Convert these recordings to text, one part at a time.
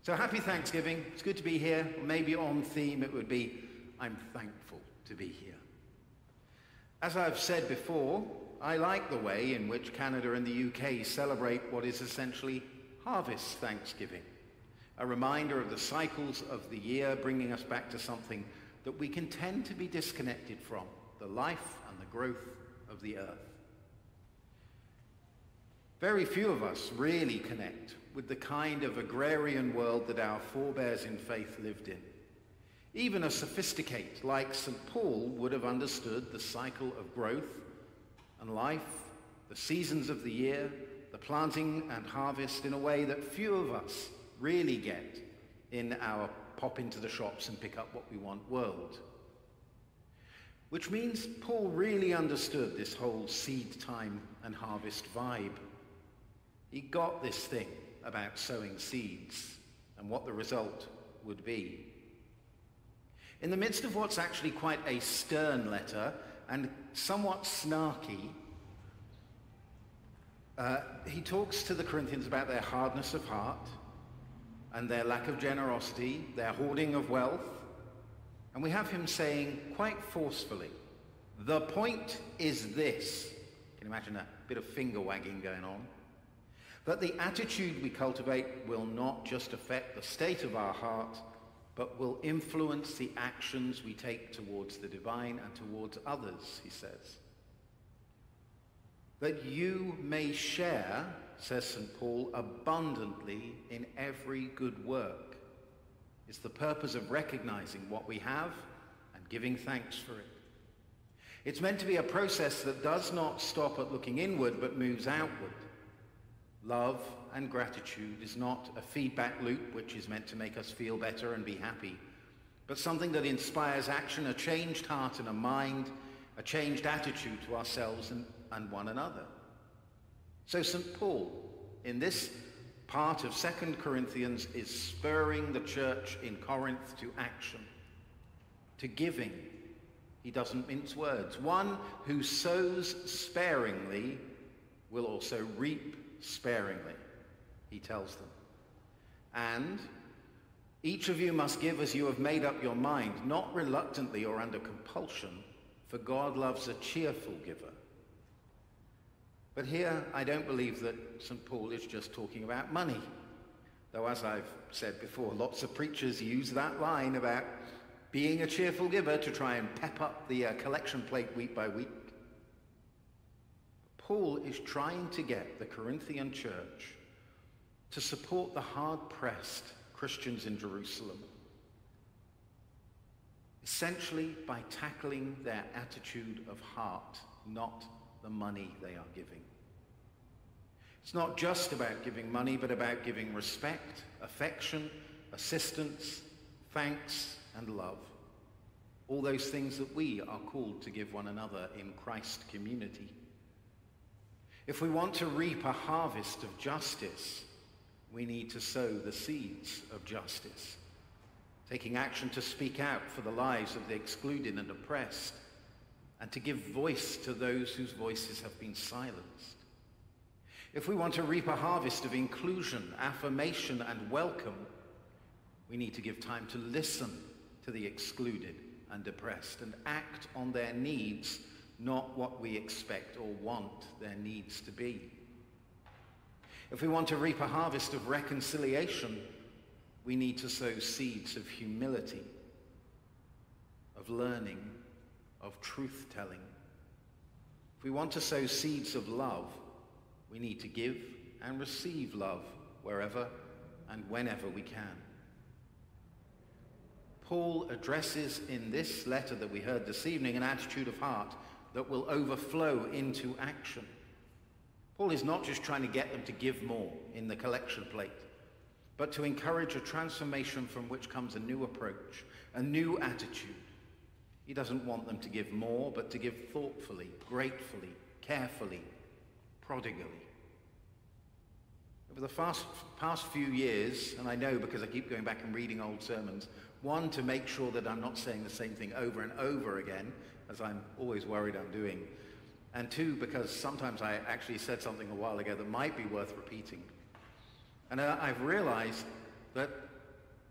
So happy Thanksgiving. It's good to be here. Or maybe on theme it would be, I'm thankful to be here. As I've said before, I like the way in which Canada and the UK celebrate what is essentially Harvest Thanksgiving, a reminder of the cycles of the year, bringing us back to something that we can tend to be disconnected from, the life and the growth of the earth. Very few of us really connect with the kind of agrarian world that our forebears in faith lived in. Even a sophisticate like St. Paul would have understood the cycle of growth and life, the seasons of the year, the planting and harvest in a way that few of us really get in our pop into the shops and pick up what we want world. Which means Paul really understood this whole seed time and harvest vibe. He got this thing about sowing seeds and what the result would be. In the midst of what's actually quite a stern letter and somewhat snarky, he talks to the Corinthians about their hardness of heart and their lack of generosity, their hoarding of wealth. And we have him saying quite forcefully, the point is this. Can you imagine a bit of finger wagging going on? That the attitude we cultivate will not just affect the state of our heart, but will influence the actions we take towards the divine and towards others, he says. That you may share, says St. Paul, abundantly in every good work, is the purpose of recognizing what we have and giving thanks for it. It's meant to be a process that does not stop at looking inward, but moves outward. Love and gratitude is not a feedback loop which is meant to make us feel better and be happy, but something that inspires action, a changed heart and a mind, a changed attitude to ourselves and one another. So St. Paul, in this part of 2 Corinthians, is spurring the church in Corinth to action, to giving. He doesn't mince words. One who sows sparingly will also reap sparingly, he tells them. And each of you must give as you have made up your mind, not reluctantly or under compulsion, for God loves a cheerful giver. But here, I don't believe that St. Paul is just talking about money. Though, as I've said before, lots of preachers use that line about being a cheerful giver to try and pep up the collection plate week by week. Paul is trying to get the Corinthian church to support the hard-pressed Christians in Jerusalem, essentially by tackling their attitude of heart, not the money they are giving. It's not just about giving money, but about giving respect, affection, assistance, thanks, and love. All those things that we are called to give one another in Christ community. If we want to reap a harvest of justice, we need to sow the seeds of justice, taking action to speak out for the lives of the excluded and oppressed, and to give voice to those whose voices have been silenced. If we want to reap a harvest of inclusion, affirmation, and welcome, we need to give time to listen to the excluded and oppressed and act on their needs, not what we expect or want their needs to be. If we want to reap a harvest of reconciliation, we need to sow seeds of humility, of learning, of truth-telling. If we want to sow seeds of love, we need to give and receive love wherever and whenever we can. Paul addresses in this letter that we heard this evening an attitude of heart that will overflow into action. Paul is not just trying to get them to give more in the collection plate, but to encourage a transformation from which comes a new approach, a new attitude. He doesn't want them to give more, but to give thoughtfully, gratefully, carefully, prodigally. Over the past few years, and I know because I keep going back and reading old sermons, one, to make sure that I'm not saying the same thing over and over again, as I'm always worried I'm doing, and two, because sometimes I actually said something a while ago that might be worth repeating. And I've realized that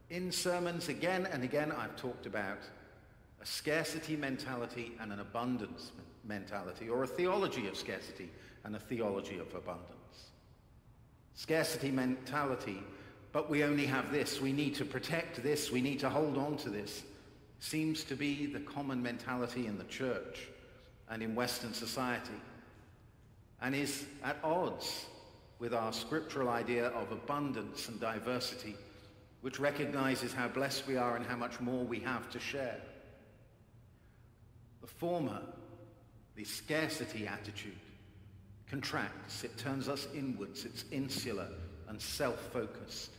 In sermons again and again I've talked about a scarcity mentality and an abundance mentality, or a theology of scarcity and a theology of abundance. Scarcity mentality, but we only have this, we need to protect this, we need to hold on to this, seems to be the common mentality in the church and in Western society, and is at odds with our scriptural idea of abundance and diversity, which recognizes how blessed we are and how much more we have to share. The former, the scarcity attitude, contracts, it turns us inwards, it's insular and self-focused.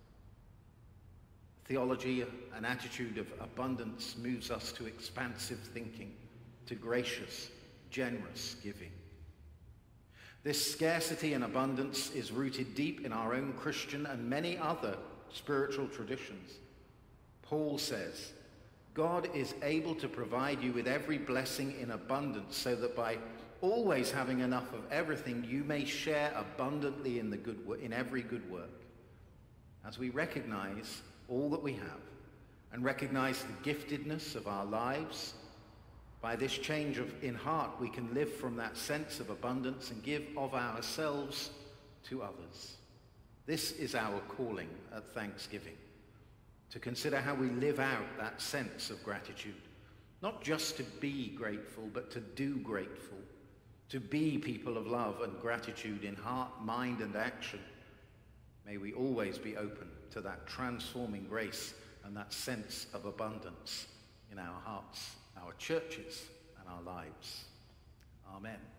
Theology, an attitude of abundance, moves us to expansive thinking, to gracious, generous giving. This scarcity and abundance is rooted deep in our own Christian and many other spiritual traditions. Paul says, God is able to provide you with every blessing in abundance, so that by always having enough of everything, you may share abundantly in every good work. As we recognize all that we have and recognize the giftedness of our lives, by this change in heart, we can live from that sense of abundance and give of ourselves to others. This is our calling at Thanksgiving, to consider how we live out that sense of gratitude, not just to be grateful, but to do grateful, to be people of love and gratitude in heart, mind, and action. May we always be open to that transforming grace and that sense of abundance in our hearts, our churches, and our lives. Amen.